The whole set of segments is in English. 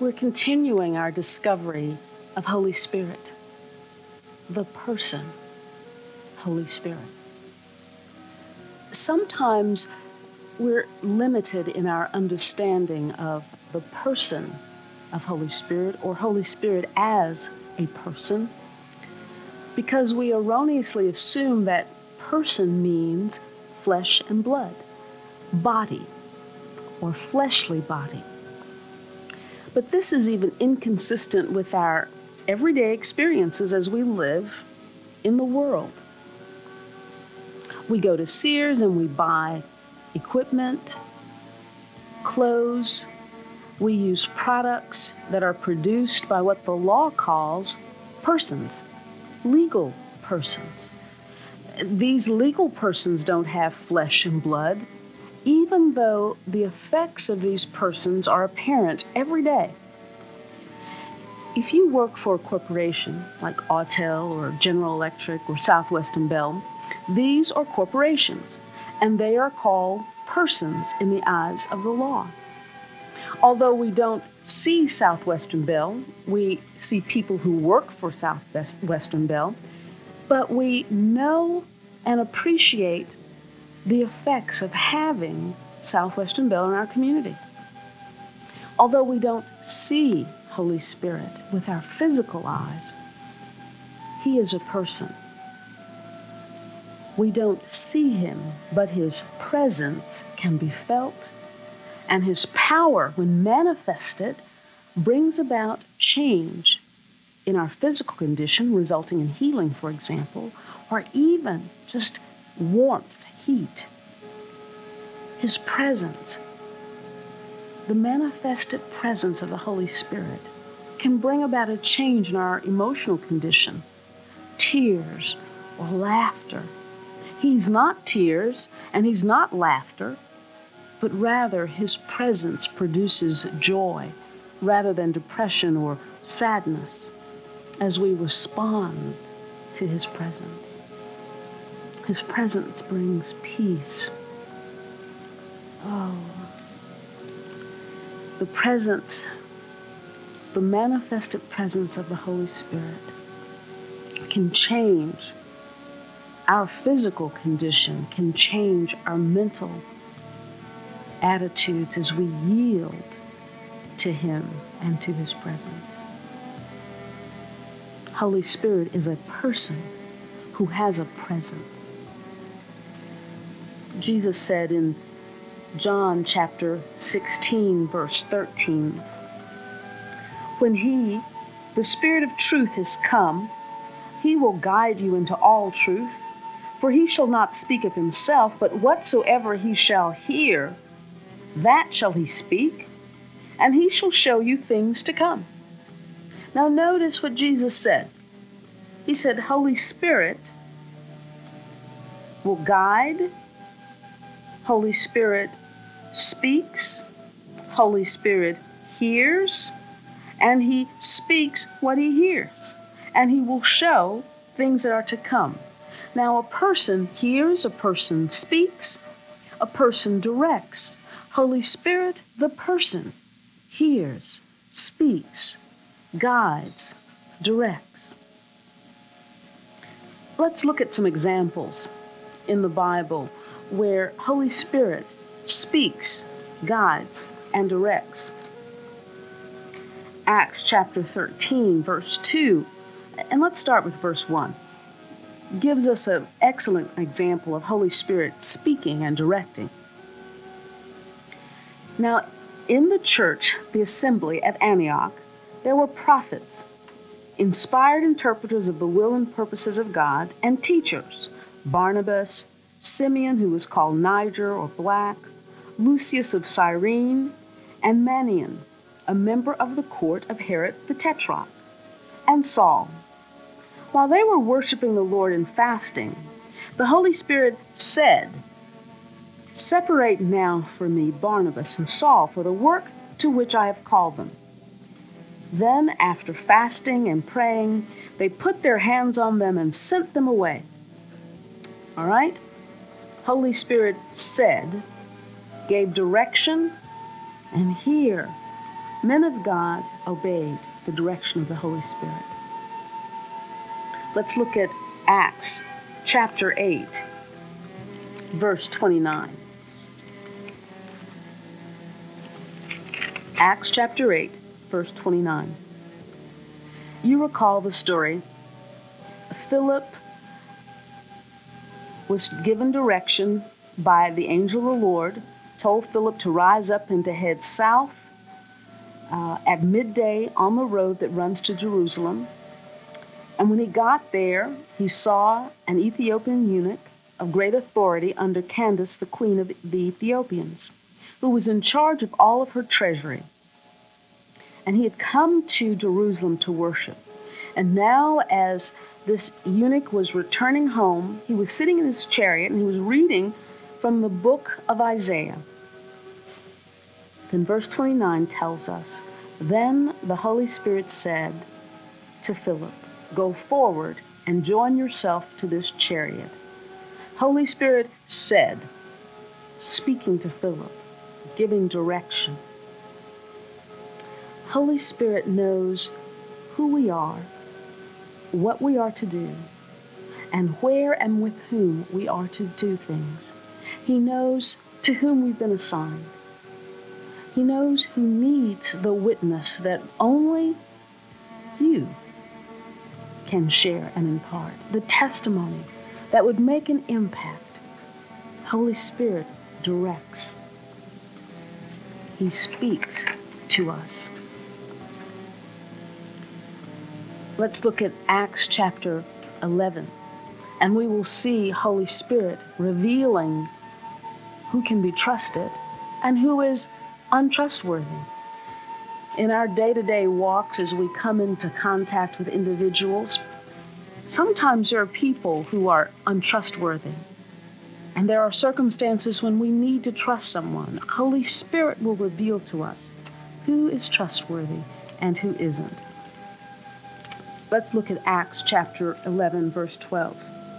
we're continuing our discovery of Holy Spirit, the person, Holy Spirit. Sometimes we're limited in our understanding of the person of Holy Spirit or Holy Spirit as a person because we erroneously assume that person means flesh and blood, body, or fleshly body. But this is even inconsistent with our everyday experiences as we live in the world. We go to Sears and we buy equipment, clothes. We use products that are produced by what the law calls persons, legal persons. These legal persons don't have flesh and blood, even though the effects of these persons are apparent every day. If you work for a corporation like Autel or General Electric or Southwestern Bell, these are corporations, and they are called persons in the eyes of the law. Although we don't see Southwestern Bell, we see people who work for Southwestern Bell, but we know and appreciate the effects of having Southwestern Bell in our community. Although we don't see Holy Spirit with our physical eyes, He is a person. We don't see Him, but His presence can be felt, and His power, when manifested, brings about change in our physical condition, resulting in healing, for example, or even just warmth, heat. His presence, the manifested presence of the Holy Spirit, can bring about a change in our emotional condition, tears or laughter. He's not tears and He's not laughter, but rather His presence produces joy rather than depression or sadness as we respond to His presence. His presence brings peace. Oh, the presence, the manifested presence of the Holy Spirit can change our physical condition, can change our mental attitudes as we yield to Him and to His presence. Holy Spirit is a person who has a presence. Jesus said in John chapter 16, verse 13, when He, the Spirit of truth, is come, He will guide you into all truth, for He shall not speak of Himself, but whatsoever He shall hear, that shall He speak, and He shall show you things to come. Now notice what Jesus said. He said, Holy Spirit will guide, Holy Spirit speaks, Holy Spirit hears, and He speaks what He hears, and He will show things that are to come. Now a person hears, a person speaks, a person directs. Holy Spirit, the person, hears, speaks, guides, directs. Let's look at some examples in the Bible where Holy Spirit speaks, guides, and directs. Acts chapter 13, verse 2, and let's start with verse 1. Gives us an excellent example of Holy Spirit speaking and directing. Now, in the church, the assembly at Antioch, there were prophets, inspired interpreters of the will and purposes of God, and teachers, Barnabas, Simeon, who was called Niger or Black, Lucius of Cyrene, and Manaen, a member of the court of Herod the Tetrarch, and Saul. While they were worshiping the Lord and fasting, the Holy Spirit said, Separate now for me Barnabas and Saul for the work to which I have called them. Then, after fasting and praying, they put their hands on them and sent them away. All right? Holy Spirit said, gave direction, and here Men of God obeyed the direction of the Holy Spirit. Let's look at Acts chapter 8, verse 29. Acts chapter 8, verse 29. You recall the story. Philip was given direction by the angel of the Lord, told Philip to rise up and to head south at midday on the road that runs to Jerusalem. And when he got there, he saw an Ethiopian eunuch of great authority under Candace, the queen of the Ethiopians, who was in charge of all of her treasury. And he had come to Jerusalem to worship. And now, as this eunuch was returning home, he was sitting in his chariot and he was reading from the book of Isaiah. Then verse 29 tells us, Then the Holy Spirit said to Philip, Go forward and join yourself to this chariot. Holy Spirit said, speaking to Philip, giving direction. Holy Spirit knows who we are, what we are to do, and where and with whom we are to do things. He knows to whom we've been assigned. He knows who needs the witness that only you can share and impart, the testimony that would make an impact. Holy Spirit directs. He speaks to us. Let's look at Acts chapter 11, and we will see Holy Spirit revealing who can be trusted and who is untrustworthy. In our day-to-day walks, as we come into contact with individuals, sometimes there are people who are untrustworthy, and there are circumstances when we need to trust someone. Holy Spirit will reveal to us who is trustworthy and who isn't. Let's look at Acts chapter 11, verse 12.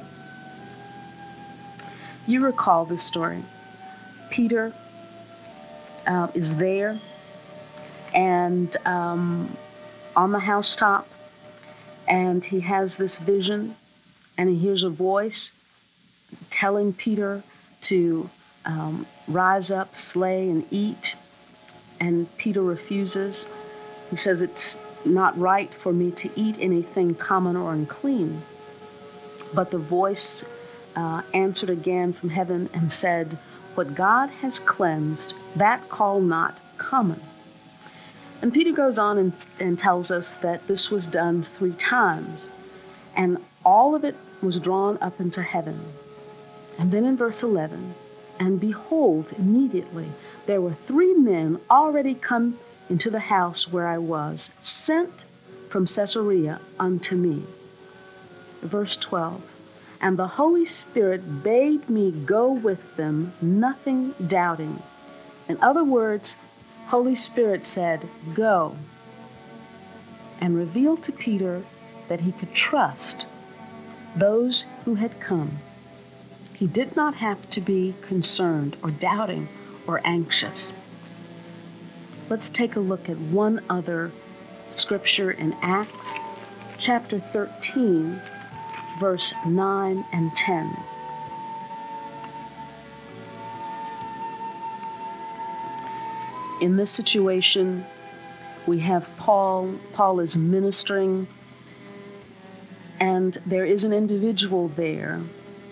You recall this story. Peter is there and on the housetop, and he has this vision, and he hears a voice telling Peter to rise up, slay, and eat, and Peter refuses. He says, it's not right for me to eat anything common or unclean. But the voice answered again from heaven and said, what God has cleansed, that call not common. And Peter goes on and tells us that this was done 3 times, and all of it was drawn up into heaven. And then in verse 11, and behold, immediately there were 3 men already come into the house where I was, sent from Caesarea unto me. Verse 12, and the Holy Spirit bade me go with them, nothing doubting. In other words, Holy Spirit said, go, and revealed to Peter that he could trust those who had come. He did not have to be concerned or doubting or anxious. Let's take a look at one other scripture in Acts chapter 13, verse 9 and 10. In this situation, we have Paul. Paul is ministering, and there is an individual there,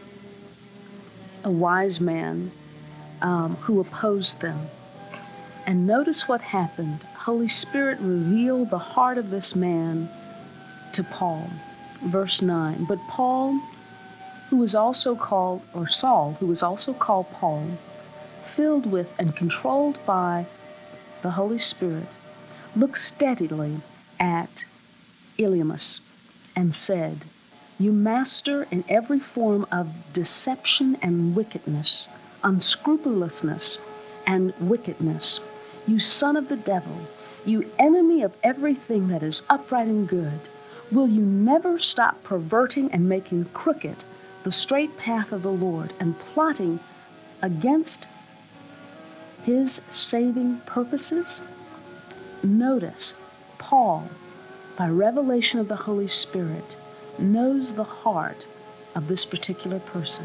a wise man, who opposed them. And notice what happened. Holy Spirit revealed the heart of this man to Paul. Verse 9, but Paul, who was also called, or Saul, who was also called Paul, filled with and controlled by the Holy Spirit, looked steadily at Elymas and said, you master in every form of deception and wickedness, unscrupulousness and wickedness, you son of the devil, you enemy of everything that is upright and good, will you never stop perverting and making crooked the straight path of the Lord and plotting against his saving purposes? Notice, Paul, by revelation of the Holy Spirit, knows the heart of this particular person.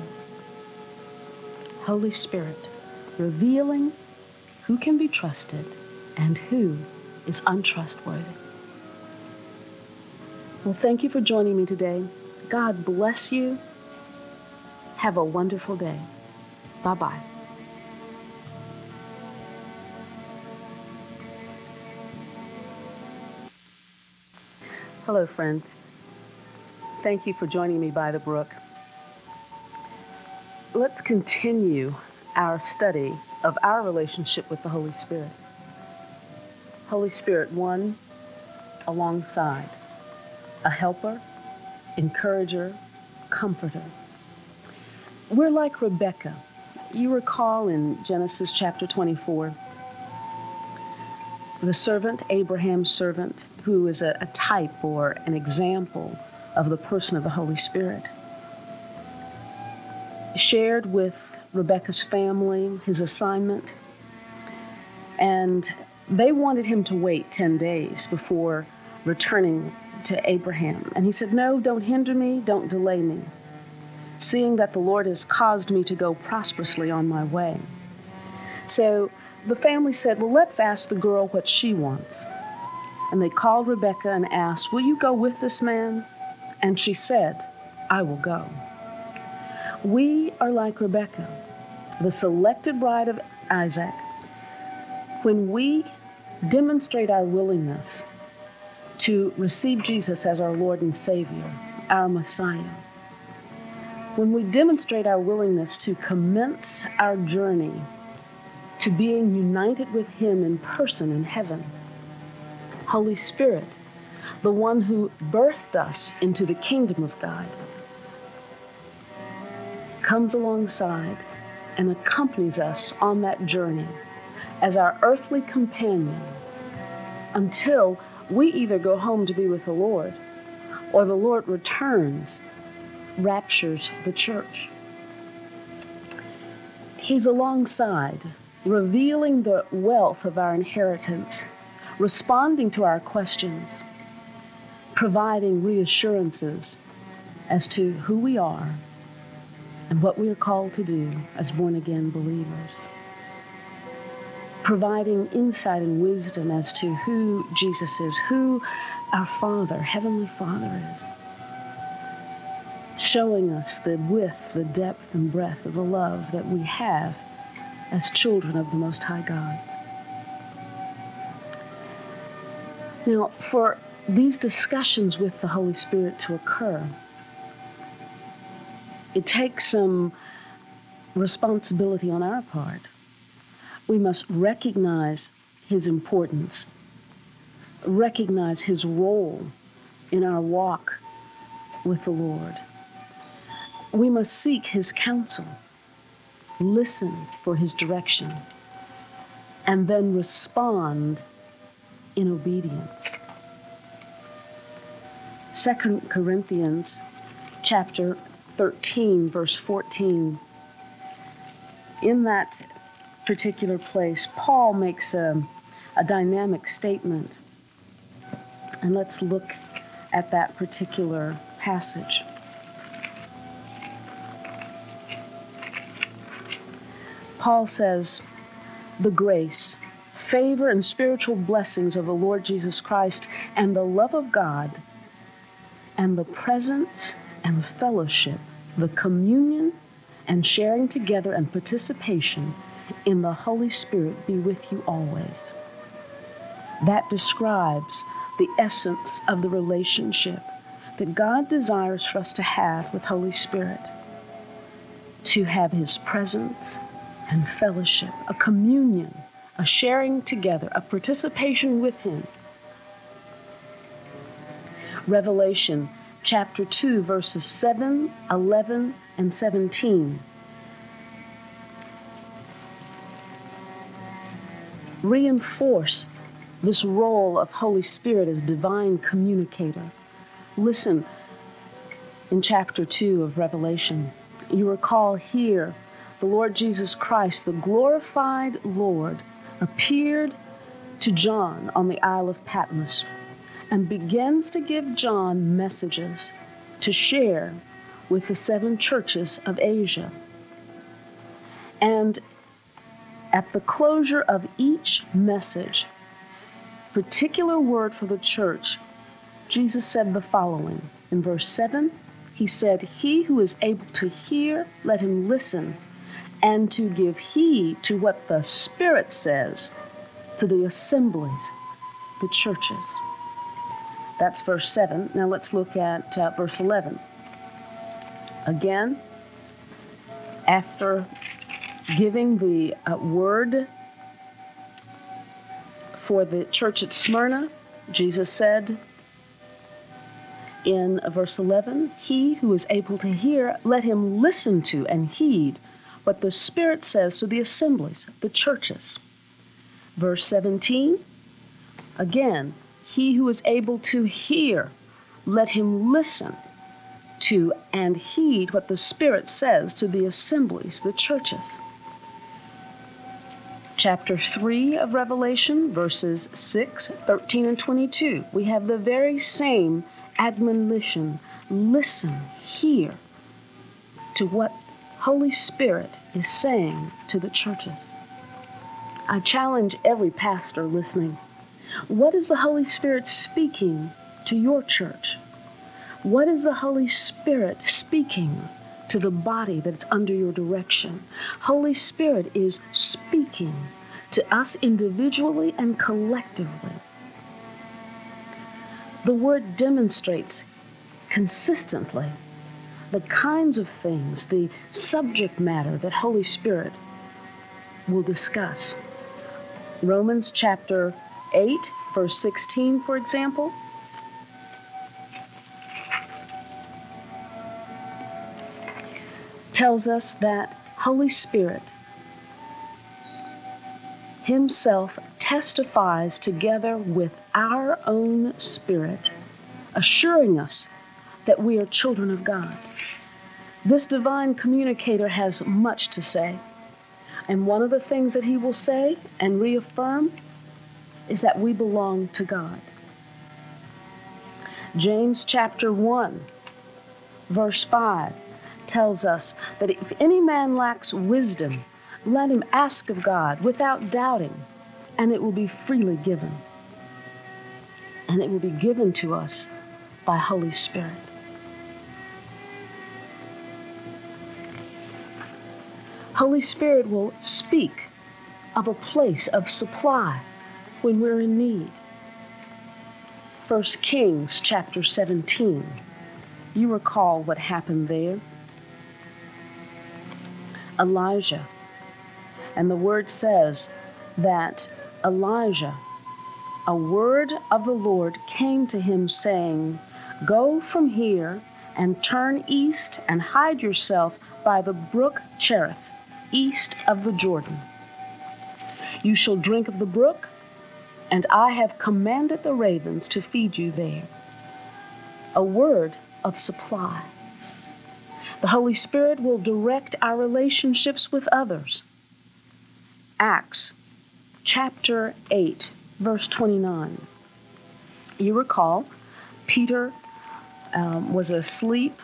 Holy Spirit, revealing who can be trusted and who is untrustworthy. Well, thank you for joining me today. God bless you. Have a wonderful day. Bye-bye. Hello, friends. Thank you for joining me by the brook. Let's continue our study of our relationship with the Holy Spirit. Holy Spirit, one alongside, a helper, encourager, comforter. We're like Rebekah. You recall in Genesis chapter 24, the servant, Abraham's servant, who is a type or an example of the person of the Holy Spirit, shared with Rebekah's family his assignment, and they wanted him to wait 10 days before returning to Abraham. And he said, "No, don't hinder me, don't delay me, seeing that the Lord has caused me to go prosperously on my way." So the family said, "Well, let's ask the girl what she wants." And they called Rebekah and asked, "Will you go with this man?" And she said, "I will go." We are like Rebekah, the selected bride of Isaac. When we demonstrate our willingness to receive Jesus as our Lord and Savior, our Messiah, when we demonstrate our willingness to commence our journey to being united with Him in person in heaven, Holy Spirit, the one who birthed us into the kingdom of God, comes alongside and accompanies us on that journey as our earthly companion until we either go home to be with the Lord or the Lord returns, raptures the church. He's alongside, revealing the wealth of our inheritance, responding to our questions, providing reassurances as to who we are and what we are called to do as born-again believers, providing insight and wisdom as to who Jesus is, who our Father, Heavenly Father is, showing us the width, the depth, and breadth of the love that we have as children of the Most High God. Now, for these discussions with the Holy Spirit to occur, it takes some responsibility on our part. We must recognize His importance, recognize His role in our walk with the Lord. We must seek His counsel, listen for His direction, and then respond in obedience. 2 Corinthians chapter 13, verse 14. In that particular place, Paul makes a dynamic statement. And let's look at that particular passage. Paul says, "The grace, favor, and spiritual blessings of the Lord Jesus Christ and the love of God and the presence and fellowship, the communion and sharing together and participation in the Holy Spirit be with you always." That describes the essence of the relationship that God desires for us to have with Holy Spirit, to have His presence and fellowship, a communion, a sharing together, a participation with Him. Revelation chapter 2, verses 7, 11, and 17. Reinforce this role of Holy Spirit as divine communicator. Listen in chapter 2 of Revelation. You recall here the Lord Jesus Christ, the glorified Lord, appeared to John on the Isle of Patmos and begins to give John messages to share with the 7 churches of Asia. And at the closure of each message, particular word for the church, Jesus said the following. In verse 7, he said, "He who is able to hear, let him listen, and to give heed to what the Spirit says to the assemblies, the churches." That's verse 7. Now let's look at verse 11. Again, after giving the word for the church at Smyrna, Jesus said in verse 11, "He who is able to hear, let him listen to and heed what the Spirit says to the assemblies, the churches." Verse 17, again, "He who is able to hear, let him listen to and heed what the Spirit says to the assemblies, the churches." Chapter 3 of Revelation, verses 6, 13, and 22, we have the very same admonition. Listen, hear to what Holy Spirit is saying to the churches. I challenge every pastor listening. What is the Holy Spirit speaking to your church? What is the Holy Spirit speaking to the body that's under your direction? Holy Spirit is speaking to us individually and collectively. The Word demonstrates consistently the kinds of things, the subject matter that Holy Spirit will discuss. Romans chapter 8, verse 16, for example, tells us that Holy Spirit Himself testifies together with our own spirit, assuring us that we are children of God. This divine communicator has much to say, and one of the things that he will say and reaffirm is that we belong to God. James chapter 1, verse 5 tells us that if any man lacks wisdom, let him ask of God without doubting, and it will be freely given. And it will be given to us by Holy Spirit. Holy Spirit will speak of a place of supply when we're in need. 1 Kings chapter 17. You recall what happened there. Elijah. And the word says that Elijah, a word of the Lord came to him saying, "Go from here and turn east and hide yourself by the brook Cherith, east of the Jordan. You shall drink of the brook, and I have commanded the ravens to feed you there." A word of supply. The Holy Spirit will direct our relationships with others. Acts chapter 8, verse 29. You recall, Peter was asleep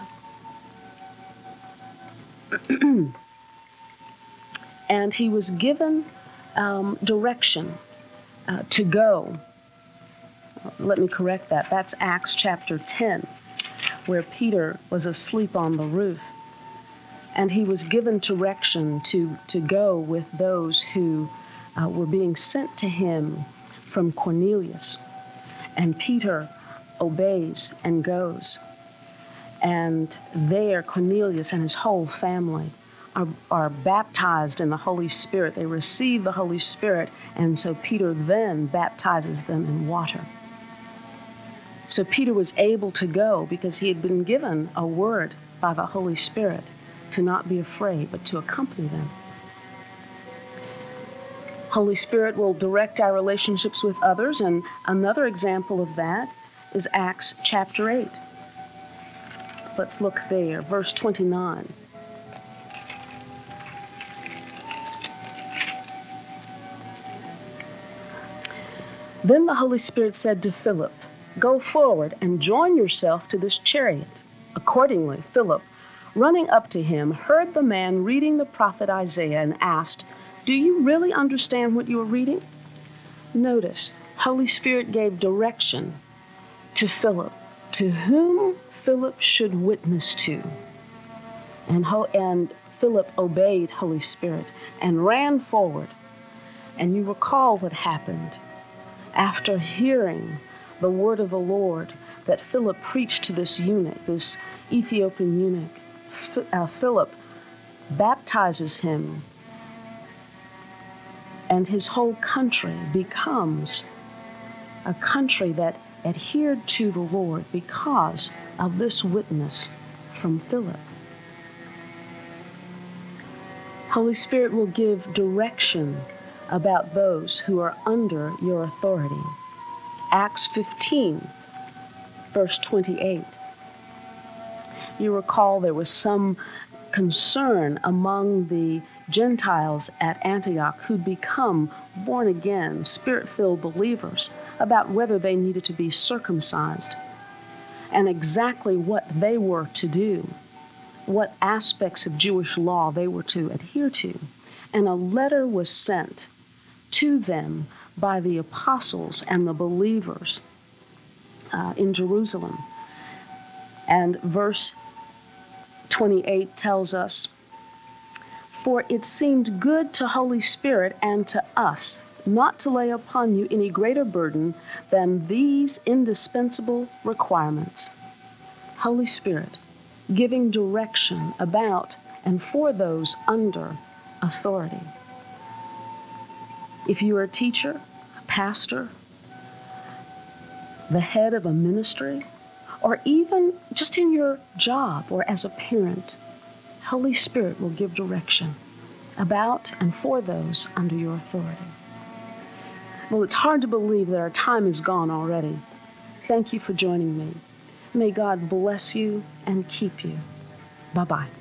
and he was given direction to go. Let me correct that. That's Acts chapter 10, where Peter was asleep on the roof. And he was given direction to go with those who were being sent to him from Cornelius. And Peter obeys and goes. And there Cornelius and his whole family are baptized in the Holy Spirit. They receive the Holy Spirit, and so Peter then baptizes them in water. So Peter was able to go because he had been given a word by the Holy Spirit to not be afraid, but to accompany them. Holy Spirit will direct our relationships with others, and another example of that is Acts chapter 8. Let's look there, verse 29. Then the Holy Spirit said to Philip, "Go forward and join yourself to this chariot." Accordingly, Philip, running up to him, heard the man reading the prophet Isaiah and asked, "Do you really understand what you are reading?" Notice, Holy Spirit gave direction to Philip, to whom Philip should witness to. And Philip obeyed Holy Spirit and ran forward. And you recall what happened. After hearing the word of the Lord that Philip preached to this eunuch, this Ethiopian eunuch, Philip baptizes him, and his whole country becomes a country that adhered to the Lord because of this witness from Philip. Holy Spirit will give direction about those who are under your authority. Acts 15, verse 28. You recall there was some concern among the Gentiles at Antioch who'd become born-again, Spirit-filled believers about whether they needed to be circumcised and exactly what they were to do, what aspects of Jewish law they were to adhere to. And a letter was sent to them by the apostles and the believers in Jerusalem. And verse 28 tells us, "For it seemed good to Holy Spirit and to us not to lay upon you any greater burden than these indispensable requirements." Holy Spirit giving direction about and for those under authority. If you are a teacher, a pastor, the head of a ministry, or even just in your job or as a parent, Holy Spirit will give direction about and for those under your authority. Well, it's hard to believe that our time is gone already. Thank you for joining me. May God bless you and keep you. Bye-bye.